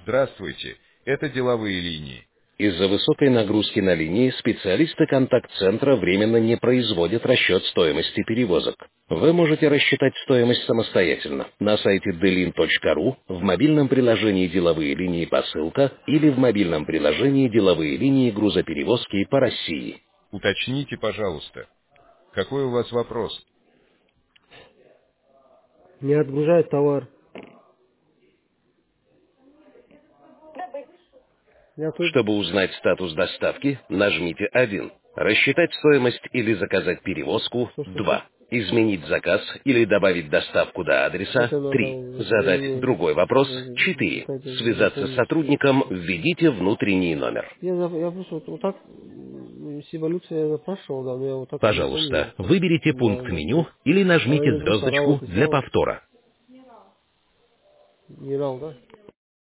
Здравствуйте, это деловые линии. Из-за высокой нагрузки на линии специалисты контакт-центра временно не производят расчет стоимости перевозок. Вы можете рассчитать стоимость самостоятельно на сайте delin.ru, в мобильном приложении «Деловые линии посылка» или в мобильном приложении «Деловые линии грузоперевозки по России». Уточните, пожалуйста, какой у вас вопрос? Не отгружает товар. Я тут... Чтобы узнать статус доставки, нажмите 1. Рассчитать стоимость или заказать перевозку – Что? 2. Изменить заказ или добавить доставку до адреса Это – надо... 3. Задать другой вопрос – 4. Связаться с сотрудником – введите внутренний номер. Я просто вот так... Сиболюкса я запрашивал, да, но я вот так не Пожалуйста, помню. выберите пункт Да, меню или а нажмите я просто звездочку работу для сделал. повтора. Не рал, да?